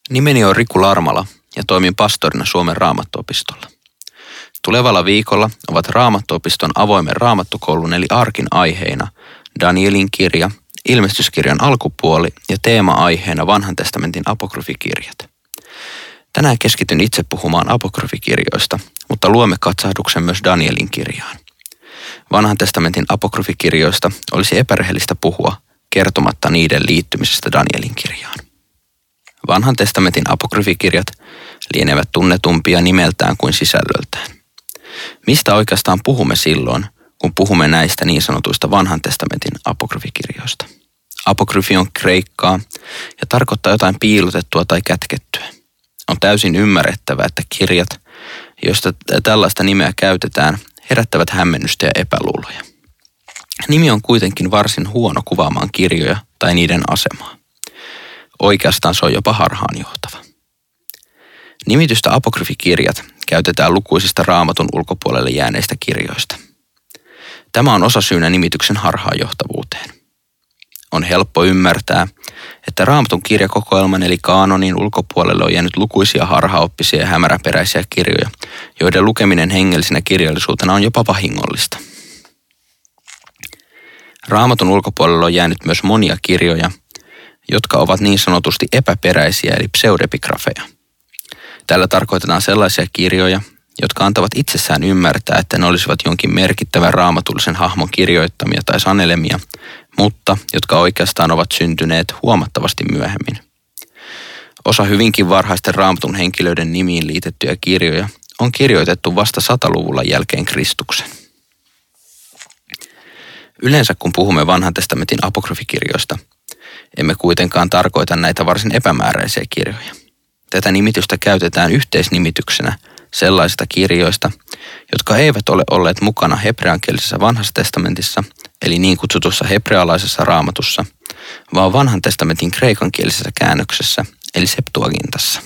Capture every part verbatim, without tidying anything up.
Nimeni on Riku Larmala ja toimin pastorina Suomen Raamattuopistolla. Tulevalla viikolla ovat Raamattuopiston avoimen raamattukoulun eli arkin aiheina Danielin kirja, ilmestyskirjan alkupuoli ja teema-aiheena Vanhan testamentin apokryfikirjat. Tänään keskityn itse puhumaan apokryfikirjoista, mutta luomme katsahduksen myös Danielin kirjaan. Vanhan testamentin apokryfikirjoista olisi epärehellistä puhua kertomatta niiden liittymisestä Danielin kirjaan. Vanhan testamentin apokryfikirjat lienevät tunnetumpia nimeltään kuin sisällöltään. Mistä oikeastaan puhumme silloin, kun puhumme näistä niin sanotuista vanhan testamentin apokryfikirjoista? Apokryfi on kreikkaa ja tarkoittaa jotain piilotettua tai kätkettyä. On täysin ymmärrettävää, että kirjat, joista tällaista nimeä käytetään, herättävät hämmennystä ja epäluuloja. Nimi on kuitenkin varsin huono kuvaamaan kirjoja tai niiden asemaa. Oikeastaan se on jopa harhaanjohtava. Nimitystä apokryfikirjat käytetään lukuisista Raamatun ulkopuolelle jääneistä kirjoista. Tämä on osasyynä nimityksen harhaanjohtavuuteen. On helppo ymmärtää, että Raamatun kirjakokoelman eli kaanonin ulkopuolelle on jäänyt lukuisia harhaoppisia ja hämäräperäisiä kirjoja, joiden lukeminen hengellisenä kirjallisuutena on jopa vahingollista. Raamatun ulkopuolelle on jäänyt myös monia kirjoja, jotka ovat niin sanotusti epäperäisiä eli pseudepigrafeja. Tällä tarkoitetaan sellaisia kirjoja, jotka antavat itsessään ymmärtää, että ne olisivat jonkin merkittävän raamatullisen hahmon kirjoittamia tai sanelemia, mutta jotka oikeastaan ovat syntyneet huomattavasti myöhemmin. Osa hyvinkin varhaisten Raamatun henkilöiden nimiin liitettyjä kirjoja on kirjoitettu vasta sataluvulla jälkeen Kristuksen. Yleensä kun puhumme vanhan testamentin apokryfikirjoista, emme kuitenkaan tarkoita näitä varsin epämääräisiä kirjoja. Tätä nimitystä käytetään yhteisnimityksenä sellaisista kirjoista, jotka eivät ole olleet mukana hebreankielisessä vanhassa testamentissa, eli niin kutsutussa hebrealaisessa raamatussa, vaan vanhan testamentin kreikankielisessä käännöksessä, eli Septuagintassa.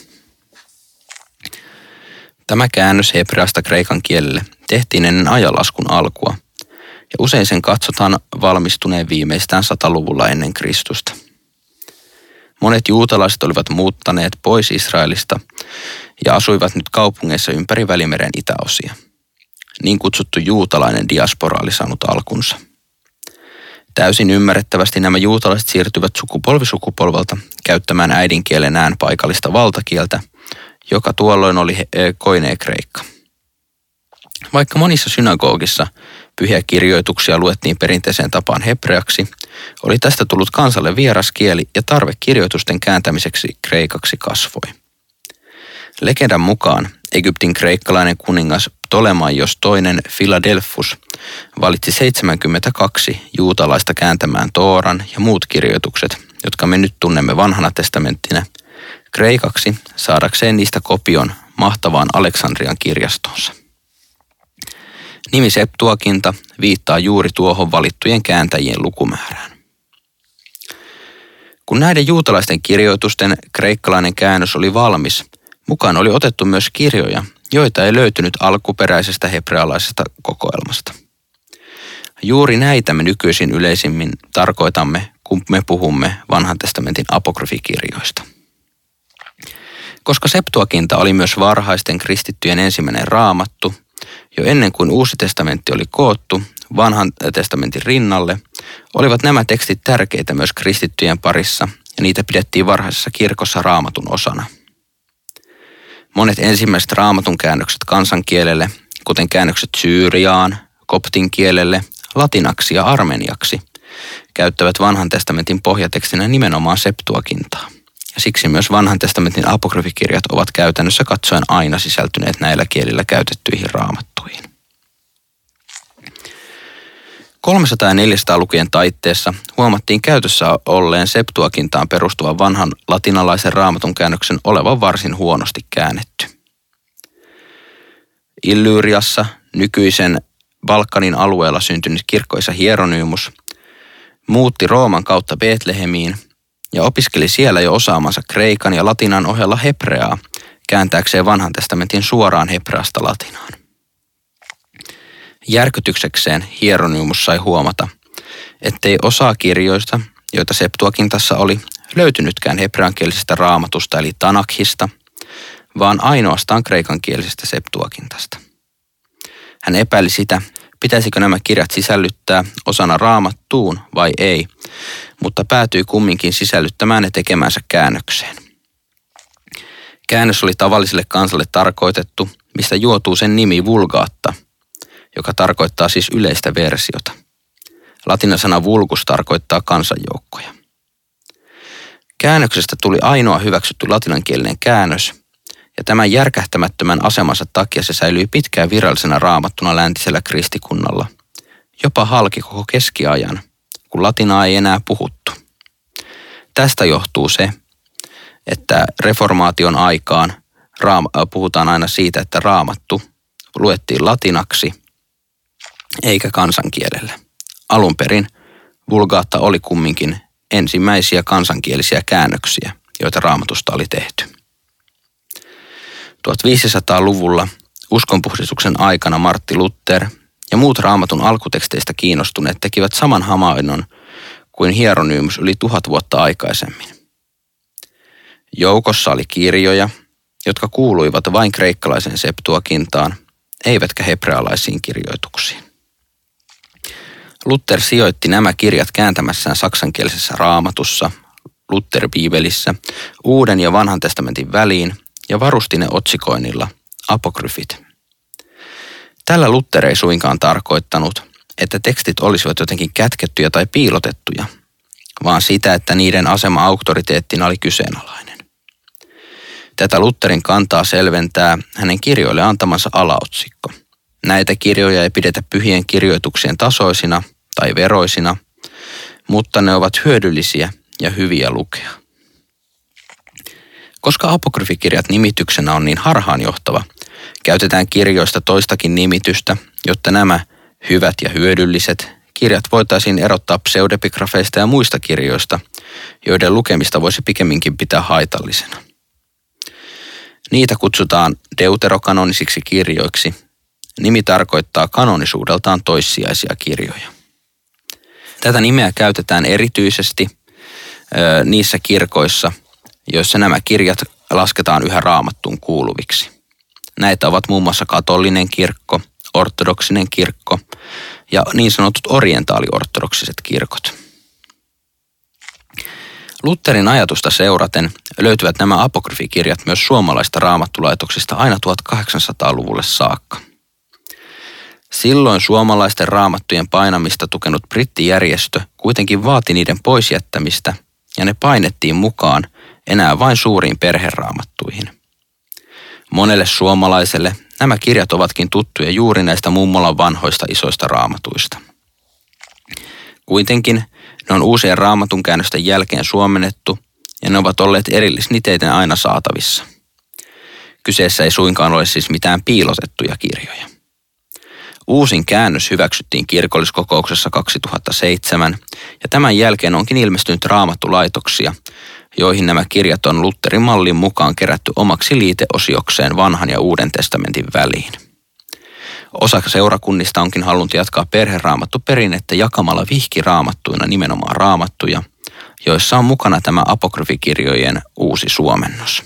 Tämä käännös hebreasta kreikan kielelle tehtiin ennen ajanlaskun alkua, ja usein sen katsotaan valmistuneen viimeistään sataluvulla ennen Kristusta. Monet juutalaiset olivat muuttaneet pois Israelista ja asuivat nyt kaupungeissa ympäri Välimeren itäosia. Niin kutsuttu juutalainen diaspora oli saanut alkunsa. Täysin ymmärrettävästi nämä juutalaiset siirtyivät sukupolvi sukupolvelta käyttämään äidinkielenään paikallista valtakieltä, joka tuolloin oli koinee kreikka. Vaikka monissa synagogissa pyhiä kirjoituksia luettiin perinteiseen tapaan hebreaksi, oli tästä tullut kansalle vieras kieli ja tarve kirjoitusten kääntämiseksi kreikaksi kasvoi. Legendan mukaan Egyptin kreikkalainen kuningas Ptolemaios toinen Philadelphus valitsi seitsemänkymmentäkaksi juutalaista kääntämään Tooran ja muut kirjoitukset, jotka me nyt tunnemme vanhana testamenttina, kreikaksi saadakseen niistä kopion mahtavaan Aleksandrian kirjastonsa. Nimi Septuaginta viittaa juuri tuohon valittujen kääntäjien lukumäärään. Kun näiden juutalaisten kirjoitusten kreikkalainen käännös oli valmis, mukaan oli otettu myös kirjoja, joita ei löytynyt alkuperäisestä hebrealaisesta kokoelmasta. Juuri näitä me nykyisin yleisimmin tarkoitamme, kun me puhumme vanhan testamentin apokryfikirjoista. Koska Septuaginta oli myös varhaisten kristittyjen ensimmäinen raamattu, jo ennen kuin Uusi testamentti oli koottu vanhan testamentin rinnalle, olivat nämä tekstit tärkeitä myös kristittyjen parissa ja niitä pidettiin varhaisessa kirkossa raamatun osana. Monet ensimmäiset raamatun käännökset kansankielelle, kuten käännökset syyriaan, koptin kielelle, latinaksi ja armeniaksi, käyttävät vanhan testamentin pohjatekstinä nimenomaan Septuagintaa. Ja siksi myös vanhan testamentin apokryfikirjat ovat käytännössä katsoen aina sisältyneet näillä kielillä käytettyihin raamattuihin. kolmesataa- ja neljäsataa-lukujen taitteessa huomattiin käytössä olleen Septuagintaan perustuvan vanhan latinalaisen raamatun käännöksen olevan varsin huonosti käännetty. Illyriassa, nykyisen Balkanin alueella syntynyt kirkkoisa Hieronymus, muutti Rooman kautta Betlehemiin ja opiskeli siellä jo osaamansa kreikan ja latinan ohella hebreaa kääntääkseen vanhan testamentin suoraan hebreasta latinaan. Järkytyksekseen Hieronymus sai huomata, ettei osaa kirjoista, joita Septuagintassa oli, löytynytkään hebreankielisestä raamatusta eli Tanakhista, vaan ainoastaan kreikankielisestä Septuagintasta. Hän epäili sitä, pitäisikö nämä kirjat sisällyttää osana raamattuun vai ei, mutta päätyi kumminkin sisällyttämään ne tekemänsä käännökseen. Käännös oli tavalliselle kansalle tarkoitettu, mistä juotuu sen nimi vulgaatta, joka tarkoittaa siis yleistä versiota. Latinasana vulgus tarkoittaa kansanjoukkoja. Käännöksestä tuli ainoa hyväksytty latinankielinen käännös, ja tämän järkähtämättömän asemansa takia se säilyi pitkään virallisena raamattuna läntisellä kristikunnalla. Jopa halki koko keskiajan, kun latinaa ei enää puhuttu. Tästä johtuu se, että reformaation aikaan raam- puhutaan aina siitä, että raamattu luettiin latinaksi eikä kansankielellä. Alun perin vulgaatta oli kumminkin ensimmäisiä kansankielisiä käännöksiä, joita raamatusta oli tehty. viisitoistasataa-luvulla uskonpuhdistuksen aikana Martti Luther ja muut raamatun alkuteksteistä kiinnostuneet tekivät saman havainnon kuin Hieronymus yli tuhat vuotta aikaisemmin. Joukossa oli kirjoja, jotka kuuluivat vain kreikkalaisen Septuagintaan, eivätkä hebrealaisiin kirjoituksiin. Luther sijoitti nämä kirjat kääntämässään saksankielisessä raamatussa, Luther-biibelissä, Uuden ja Vanhan testamentin väliin ja varusti ne otsikoinnilla apokryfit. Tällä Luther ei suinkaan tarkoittanut, että tekstit olisivat jotenkin kätkettyjä tai piilotettuja, vaan sitä, että niiden asema auktoriteettina oli kyseenalainen. Tätä Lutherin kantaa selventää hänen kirjoille antamansa alaotsikko. Näitä kirjoja ei pidetä pyhien kirjoituksien tasoisina tai veroisina, mutta ne ovat hyödyllisiä ja hyviä lukea. Koska apokryfikirjat nimityksenä on niin harhaanjohtava, käytetään kirjoista toistakin nimitystä, jotta nämä hyvät ja hyödylliset kirjat voitaisiin erottaa pseudepigrafeista ja muista kirjoista, joiden lukemista voisi pikemminkin pitää haitallisena. Niitä kutsutaan deuterokanonisiksi kirjoiksi. Nimi tarkoittaa kanonisuudeltaan toissijaisia kirjoja. Tätä nimeä käytetään erityisesti ö, niissä kirkoissa, joissa nämä kirjat lasketaan yhä raamattuun kuuluviksi. Näitä ovat muun muassa katolinen kirkko, ortodoksinen kirkko ja niin sanotut orientaaliortodoksiset kirkot. Lutherin ajatusta seuraten löytyvät nämä apokryfikirjat myös suomalaista raamattulaitoksista aina tuhatkahdeksansataaluvulle saakka. Silloin suomalaisten raamattujen painamista tukenut brittijärjestö kuitenkin vaati niiden poisjättämistä ja ne painettiin mukaan enää vain suuriin perheraamattuihin. Monelle suomalaiselle nämä kirjat ovatkin tuttuja juuri näistä mummolan vanhoista isoista raamatuista. Kuitenkin ne on uusien raamatun käännösten jälkeen suomennettu ja ne ovat olleet erillisniteiten aina saatavissa. Kyseessä ei suinkaan ole siis mitään piilotettuja kirjoja. Uusin käännös hyväksyttiin kirkolliskokouksessa kaksituhattaseitsemän ja tämän jälkeen onkin ilmestynyt raamattulaitoksia, joihin nämä kirjat on Lutherin mallin mukaan kerätty omaksi liiteosiokseen vanhan ja uuden testamentin väliin. Osa seurakunnista onkin halunnut jatkaa perheraamattu-perinnettä jakamalla vihkiraamattuina nimenomaan raamattuja, joissa on mukana tämä apokryfikirjojen uusi suomennos.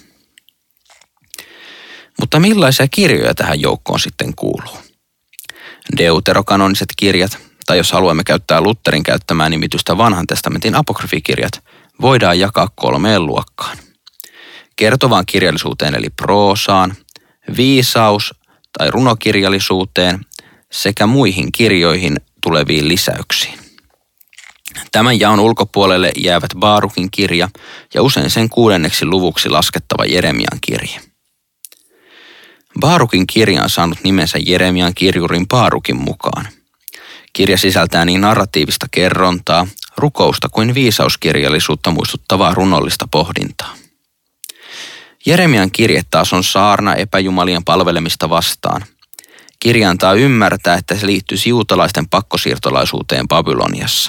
Mutta millaisia kirjoja tähän joukkoon sitten kuuluu? Deuterokanoniset kirjat, tai jos haluamme käyttää Lutherin käyttämää nimitystä vanhan testamentin apokryfikirjat, voidaan jakaa kolmeen luokkaan. Kertovaan kirjallisuuteen eli proosaan, viisaus- tai runokirjallisuuteen sekä muihin kirjoihin tuleviin lisäyksiin. Tämän jaon ulkopuolelle jäävät Baarukin kirja ja usein sen kuudenneksi luvuksi laskettava Jeremian kirje. Baarukin kirja on saanut nimensä Jeremian kirjurin Baarukin mukaan. Kirja sisältää niin narratiivista kerrontaa, rukousta kuin viisauskirjallisuutta muistuttavaa runollista pohdintaa. Jeremian kirje taas on saarna epäjumalien palvelemista vastaan. Kirja antaa ymmärtää, että se liittyisi juutalaisten pakkosiirtolaisuuteen Babyloniassa.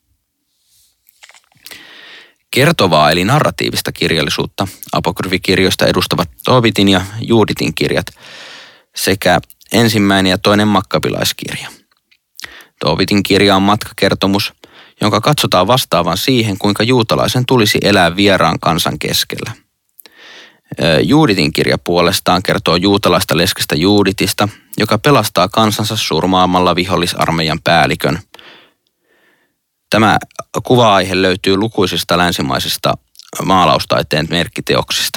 Kertovaa eli narratiivista kirjallisuutta apokryfikirjoista edustavat Toobitin ja Juuditin kirjat sekä ensimmäinen ja toinen makkabilaiskirja. Toobitin kirja on matkakertomus, jonka katsotaan vastaavan siihen, kuinka juutalaisen tulisi elää vieraan kansan keskellä. Juuditin kirja puolestaan kertoo juutalaista leskestä Juuditista, joka pelastaa kansansa surmaamalla vihollisarmeijan päällikön. Tämä kuva-aihe löytyy lukuisista länsimaisista maalaustaiteen merkkiteoksista.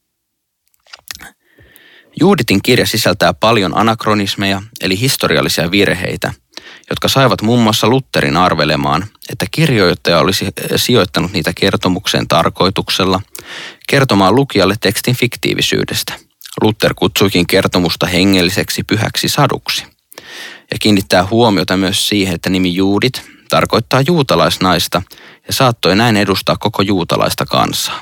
Juuditin kirja sisältää paljon anakronismeja, eli historiallisia virheitä, jotka saivat muun muassa Lutherin arvelemaan, että kirjoittaja olisi sijoittanut niitä kertomukseen tarkoituksella kertomaan lukijalle tekstin fiktiivisyydestä. Luther kutsuikin kertomusta hengelliseksi pyhäksi saduksi ja kiinnittää huomiota myös siihen, että nimi Juudit tarkoittaa juutalaisnaista ja saattoi näin edustaa koko juutalaista kansaa.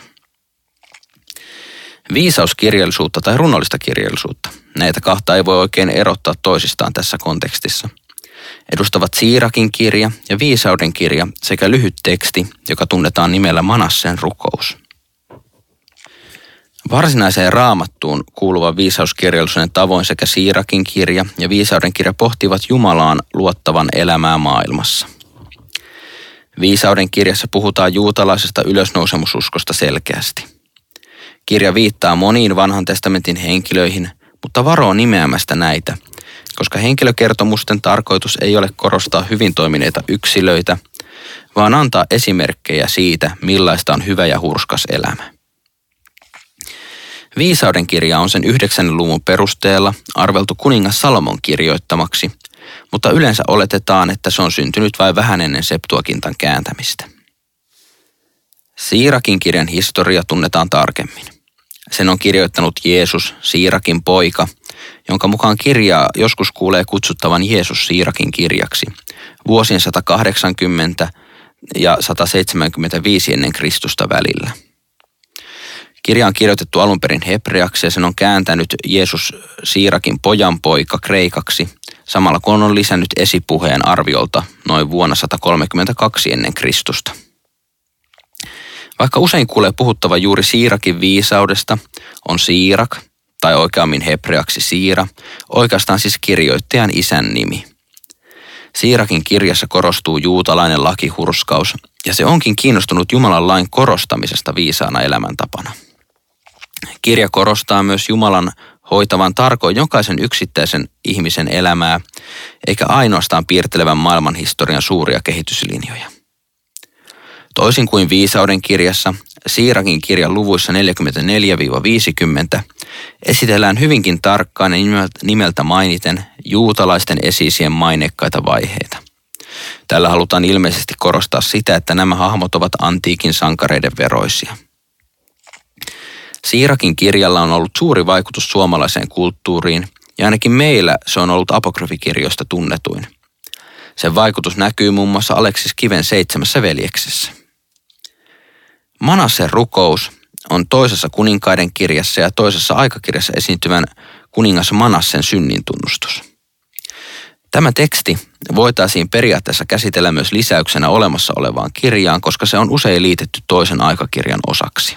Viisauskirjallisuutta tai runollista kirjallisuutta, näitä kahta ei voi oikein erottaa toisistaan tässä kontekstissa, edustavat Siirakin kirja ja Viisauden kirja sekä lyhyt teksti, joka tunnetaan nimellä Manassen rukous. Varsinaiseen Raamattuun kuuluvan viisauskirjallisuuden tavoin sekä Siirakin kirja ja Viisauden kirja pohtivat Jumalaan luottavan elämää maailmassa. Viisauden kirjassa puhutaan juutalaisesta ylösnousemususkosta selkeästi. Kirja viittaa moniin vanhan testamentin henkilöihin, mutta varoo nimeämästä näitä, koska henkilökertomusten tarkoitus ei ole korostaa hyvin toimineita yksilöitä, vaan antaa esimerkkejä siitä, millaista on hyvä ja hurskas elämä. Viisauden kirja on sen yhdeksännen luvun perusteella arveltu kuningas Salomon kirjoittamaksi, mutta yleensä oletetaan, että se on syntynyt vain vähän ennen Septuagintan kääntämistä. Siirakin kirjan historia tunnetaan tarkemmin. Sen on kirjoittanut Jeesus, Siirakin poika, jonka mukaan kirjaa joskus kuulee kutsuttavan Jeesus Siirakin kirjaksi vuosien sata kahdeksankymmentä ja sata seitsemänkymmentäviisi ennen Kristusta välillä. Kirja on kirjoitettu alun perin hebreaksi ja sen on kääntänyt Jeesus Siirakin pojan poika kreikaksi, samalla kun on lisännyt esipuheen arviolta noin vuonna sata kolmekymmentäkaksi ennen Kristusta. Vaikka usein kuulee puhuttava juuri Siirakin viisaudesta, on Siirak, tai oikeammin hebreaksi Siira, oikeastaan siis kirjoittajan isän nimi. Siirakin kirjassa korostuu juutalainen lakihurskaus, ja se onkin kiinnostunut Jumalan lain korostamisesta viisaana elämäntapana. Kirja korostaa myös Jumalan hoitavan tarkoin jokaisen yksittäisen ihmisen elämää, eikä ainoastaan piirtelevän maailmanhistorian suuria kehityslinjoja. Toisin kuin Viisauden kirjassa, Siirakin kirjan luvuissa neljäkymmentäneljä viisikymmentä esitellään hyvinkin tarkkaan ja nimeltä mainiten juutalaisten esi-isien maineikkaita vaiheita. Tällä halutaan ilmeisesti korostaa sitä, että nämä hahmot ovat antiikin sankareiden veroisia. Siirakin kirjalla on ollut suuri vaikutus suomalaiseen kulttuuriin, ja ainakin meillä se on ollut apokryfikirjoista tunnetuin. Sen vaikutus näkyy muun muassa Aleksis Kiven Seitsemässä veljeksessä. Manassen rukous on toisessa kuninkaiden kirjassa ja toisessa aikakirjassa esiintyvän kuningas Manassen synnintunnustus. Tämä teksti voitaisiin periaatteessa käsitellä myös lisäyksenä olemassa olevaan kirjaan, koska se on usein liitetty toisen aikakirjan osaksi.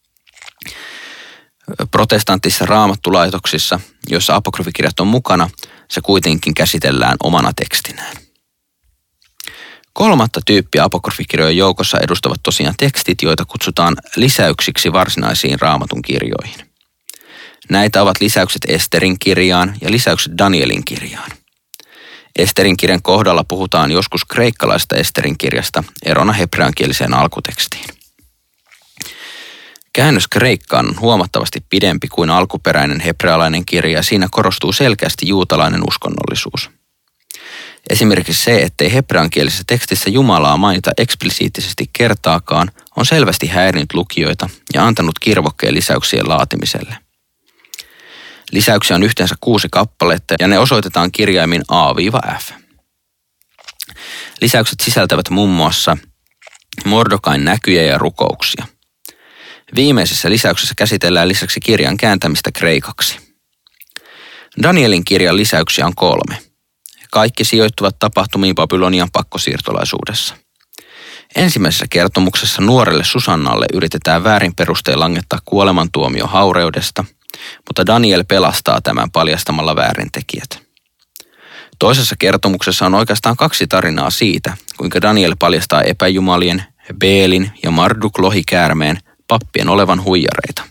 Protestanttisissa raamattulaitoksissa, joissa apokryfikirjat on mukana, se kuitenkin käsitellään omana tekstinään. Kolmatta tyyppiä apokryfikirjojen joukossa edustavat tosiaan tekstit, joita kutsutaan lisäyksiksi varsinaisiin raamatun kirjoihin. Näitä ovat lisäykset Esterin kirjaan ja lisäykset Danielin kirjaan. Esterin kirjan kohdalla puhutaan joskus kreikkalaista Esterin kirjasta erona hebreankieliseen alkutekstiin. Käännös kreikkaan on huomattavasti pidempi kuin alkuperäinen hebrealainen kirja ja siinä korostuu selkeästi juutalainen uskonnollisuus. Esimerkiksi se, ettei hebreankielisessä tekstissä Jumalaa mainita eksplisiittisesti kertaakaan, on selvästi häirinyt lukijoita ja antanut kirvokkeen lisäyksien laatimiselle. Lisäyksiä on yhteensä kuusi kappaletta ja ne osoitetaan kirjaimin A-F. Lisäykset sisältävät muun muassa Mordokain näkyjä ja rukouksia. Viimeisessä lisäyksessä käsitellään lisäksi kirjan kääntämistä kreikaksi. Danielin kirjan lisäyksiä on kolme. Kaikki sijoittuvat tapahtumiin Babylonian pakkosiirtolaisuudessa. Ensimmäisessä kertomuksessa nuorelle Susannalle yritetään väärin perustein langettaa kuolemantuomio haureudesta, mutta Daniel pelastaa tämän paljastamalla väärintekijät. Toisessa kertomuksessa on oikeastaan kaksi tarinaa siitä, kuinka Daniel paljastaa epäjumalien, Beelin ja Marduk lohikäärmeen pappien olevan huijareita.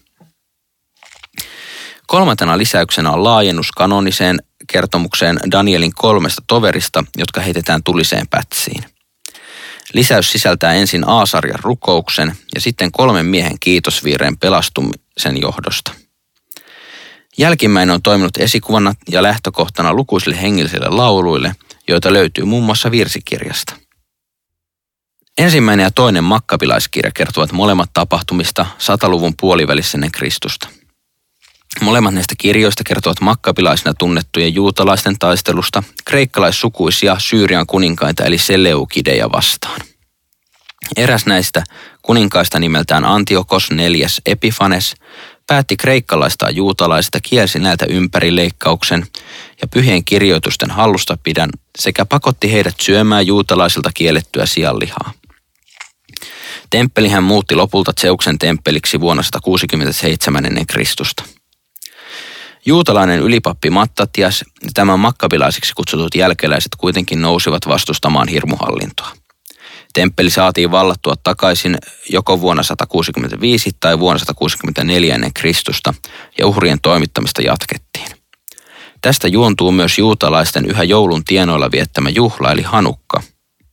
Kolmantena lisäyksenä on laajennus kanoniseen kertomukseen Danielin kolmesta toverista, jotka heitetään tuliseen pätsiin. Lisäys sisältää ensin Aasarjan rukouksen ja sitten kolmen miehen kiitosviireen pelastumisen johdosta. Jälkimmäinen on toiminut esikuvana ja lähtökohtana lukuisille hengellisille lauluille, joita löytyy muun muassa virsikirjasta. Ensimmäinen ja toinen makkabilaiskirja kertovat molemmat tapahtumista sataluvun puolivälissä ennen Kristusta. Molemmat näistä kirjoista kertovat makkabilaisina tunnettujen juutalaisten taistelusta kreikkalaissukuisia Syyrian kuninkaita eli Seleukideja vastaan. Eräs näistä kuninkaista nimeltään Antiokos neljäs Epifanes päätti kreikkalaistaa juutalaisista, kielsi näiltä ympärileikkauksen ja pyhien kirjoitusten hallussapidon sekä pakotti heidät syömään juutalaisilta kiellettyä sianlihaa. Temppeli hän muutti lopulta Zeuksen temppeliksi vuonna sata kuusikymmentäseitsemän ennen Kristusta. Juutalainen ylipappi Mattatias ja tämän makkabilaisiksi kutsutut jälkeläiset kuitenkin nousivat vastustamaan hirmuhallintoa. Temppeli saatiin vallattua takaisin joko vuonna sata kuusikymmentäviisi tai vuonna sata kuusikymmentäneljä ennen Kristusta ja uhrien toimittamista jatkettiin. Tästä juontuu myös juutalaisten yhä joulun tienoilla viettämä juhla eli Hanukka.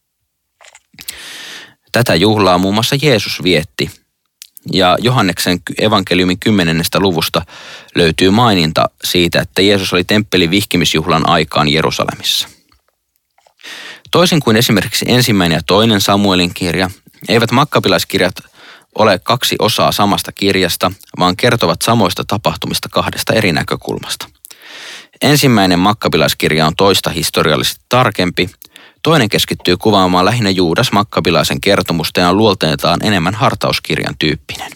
Tätä juhlaa muun muassa Jeesus vietti ja Johanneksen evankeliumin kymmenennestä luvusta löytyy maininta siitä, että Jeesus oli temppelin vihkimisjuhlan aikaan Jerusalemissa. Toisin kuin esimerkiksi ensimmäinen ja toinen Samuelin kirja, eivät makkabilaiskirjat ole kaksi osaa samasta kirjasta, vaan kertovat samoista tapahtumista kahdesta eri näkökulmasta. Ensimmäinen makkabilaiskirja on toista historiallisesti tarkempi, toinen keskittyy kuvaamaan lähinnä Juudas makkabilaisen kertomusta ja on luonteeltaan enemmän hartauskirjan tyyppinen.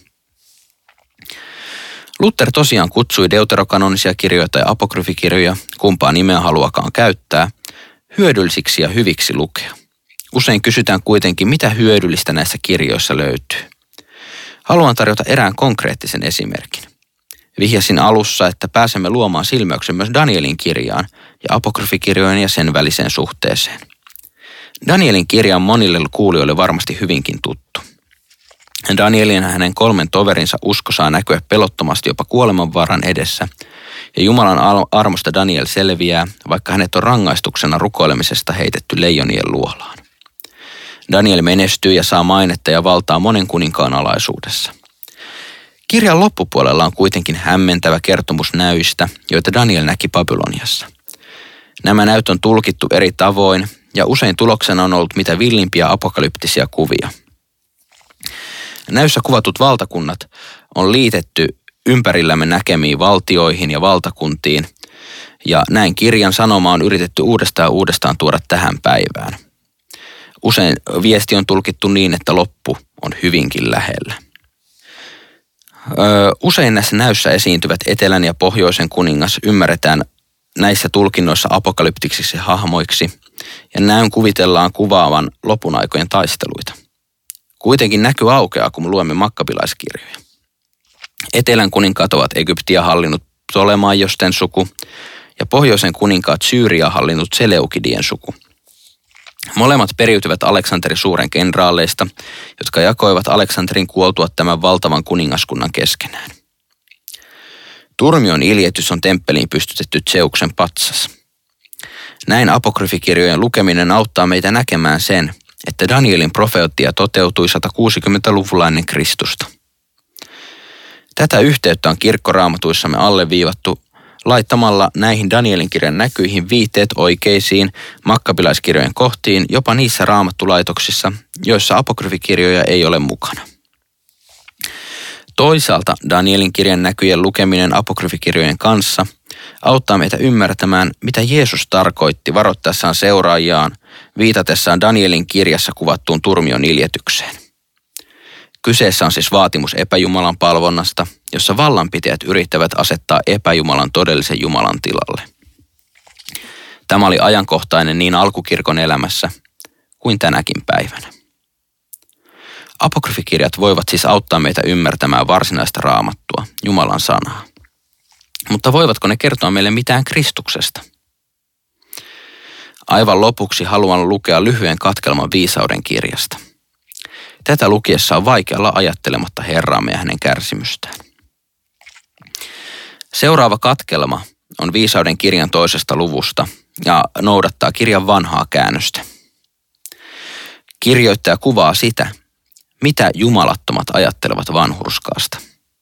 Luther tosiaan kutsui deuterokanonisia kirjoja tai apokryfikirjoja, kumpaa nimeä haluakaan käyttää, hyödyllisiksi ja hyviksi lukea. Usein kysytään kuitenkin, mitä hyödyllistä näissä kirjoissa löytyy. Haluan tarjota erään konkreettisen esimerkin. Vihjasin alussa, että pääsemme luomaan silmäyksen myös Danielin kirjaan ja apokryfikirjojen ja sen väliseen suhteeseen. Danielin kirja on monille kuulijoille varmasti hyvinkin tuttu. Danielin ja hänen kolmen toverinsa usko saa näkyä pelottomasti jopa kuolemanvaaran edessä, ja Jumalan armosta Daniel selviää, vaikka hänet on rangaistuksena rukoilemisesta heitetty leijonien luolaan. Daniel menestyy ja saa mainetta ja valtaa monen kuninkaan alaisuudessa. Kirjan loppupuolella on kuitenkin hämmentävä kertomus näyistä, joita Daniel näki Babyloniassa. Nämä näyt on tulkittu eri tavoin, ja usein tuloksena on ollut mitä villimpiä apokalyptisia kuvia. Näyssä kuvatut valtakunnat on liitetty ympärillämme näkemiin valtioihin ja valtakuntiin, ja näin kirjan sanoma on yritetty uudestaan uudestaan tuoda tähän päivään. Usein viesti on tulkittu niin, että loppu on hyvinkin lähellä. Öö, usein näissä näyssä esiintyvät etelän ja pohjoisen kuningas ymmärretään näissä tulkinnoissa apokalyptiksiksi hahmoiksi, ja näyn kuvitellaan kuvaavan lopun aikojen taisteluita. Kuitenkin näky aukeaa, kun luemme makkabilaiskirjoja. Etelän kuninkaat ovat Egyptiä hallinnut Ptolemaiosten suku ja pohjoisen kuninkaat Syyriaa hallinnut Seleukidien suku. Molemmat periytyvät Aleksanterin suuren kenraaleista, jotka jakoivat Aleksanterin kuoltua tämän valtavan kuningaskunnan keskenään. Turmion iljetys on temppeliin pystytetty Zeuksen patsas. Näin apokryfikirjojen lukeminen auttaa meitä näkemään sen, että Danielin profeettia toteutui sata kuusikymmentäluvulla ennen Kristusta. Tätä yhteyttä on kirkkoraamatuissamme alleviivattu laittamalla näihin Danielin kirjan näkyihin viitteet oikeisiin makkabilaiskirjojen kohtiin jopa niissä raamattulaitoksissa, joissa apokryfikirjoja ei ole mukana. Toisaalta Danielin kirjan näkyjen lukeminen apokryfikirjojen kanssa auttaa meitä ymmärtämään, mitä Jeesus tarkoitti varoittaessaan seuraajiaan viitatessaan Danielin kirjassa kuvattuun turmion iljetykseen. Kyseessä on siis vaatimus epäjumalan palvonnasta, jossa vallanpitäjät yrittävät asettaa epäjumalan todellisen Jumalan tilalle. Tämä oli ajankohtainen niin alkukirkon elämässä kuin tänäkin päivänä. Apokryfikirjat voivat siis auttaa meitä ymmärtämään varsinaista raamattua, Jumalan sanaa. Mutta voivatko ne kertoa meille mitään Kristuksesta? Aivan lopuksi haluan lukea lyhyen katkelman viisauden kirjasta. Tätä lukiessa on vaikea olla ajattelematta Herraamme ja hänen kärsimystään. Seuraava katkelma on viisauden kirjan toisesta luvusta ja noudattaa kirjan vanhaa käännöstä. Kirjoittaja kuvaa sitä, mitä jumalattomat ajattelevat vanhurskaasta.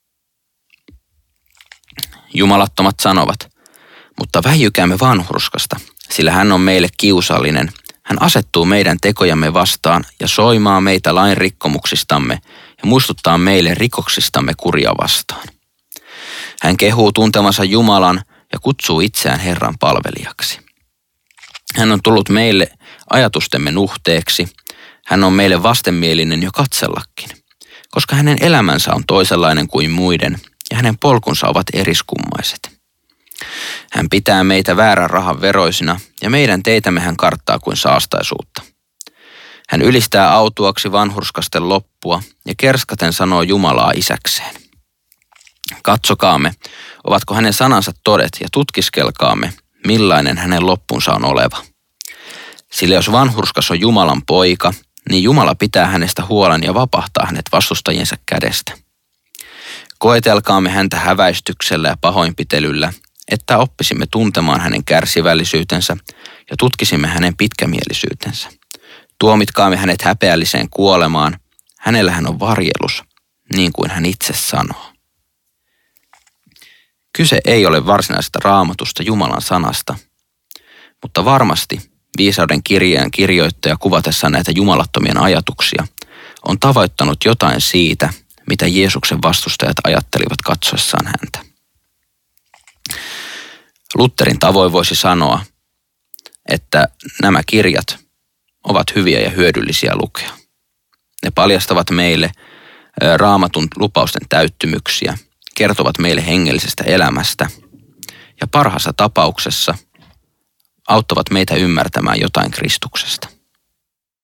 Jumalattomat sanovat, mutta väijykäämme vanhurskasta, sillä hän on meille kiusallinen. Hän asettuu meidän tekojamme vastaan ja soimaa meitä lain rikkomuksistamme ja muistuttaa meille rikoksistamme kuria vastaan. Hän kehuu tuntemansa Jumalan ja kutsuu itseään Herran palvelijaksi. Hän on tullut meille ajatustemme nuhteeksi. Hän on meille vastenmielinen jo katsellakin, koska hänen elämänsä on toisenlainen kuin muiden ja hänen polkunsa ovat eriskummaiset. Hän pitää meitä väärän rahan veroisina ja meidän teitämme hän karttaa kuin saastaisuutta. Hän ylistää autuaksi vanhurskasten loppua ja kerskaten sanoo Jumalaa isäkseen. Katsokaamme, ovatko hänen sanansa todet ja tutkiskelkaamme, millainen hänen loppunsa on oleva. Sillä jos vanhurskas on Jumalan poika, niin Jumala pitää hänestä huolen ja vapahtaa hänet vastustajiensa kädestä. Koetelkaamme häntä häväistyksellä ja pahoinpitelyllä, että oppisimme tuntemaan hänen kärsivällisyytensä ja tutkisimme hänen pitkämielisyytensä. Tuomitkaamme hänet häpeälliseen kuolemaan, hänellä hän on varjelus, niin kuin hän itse sanoo. Kyse ei ole varsinaisesta raamatusta Jumalan sanasta, mutta varmasti viisauden kirjeen kirjoittaja kuvatessaan näitä jumalattomien ajatuksia on tavoittanut jotain siitä, mitä Jeesuksen vastustajat ajattelivat katsoessaan häntä. Lutherin tavoin voisi sanoa, että nämä kirjat ovat hyviä ja hyödyllisiä lukea. Ne paljastavat meille raamatun lupausten täyttymyksiä, kertovat meille hengellisestä elämästä ja parhaassa tapauksessa auttavat meitä ymmärtämään jotain Kristuksesta.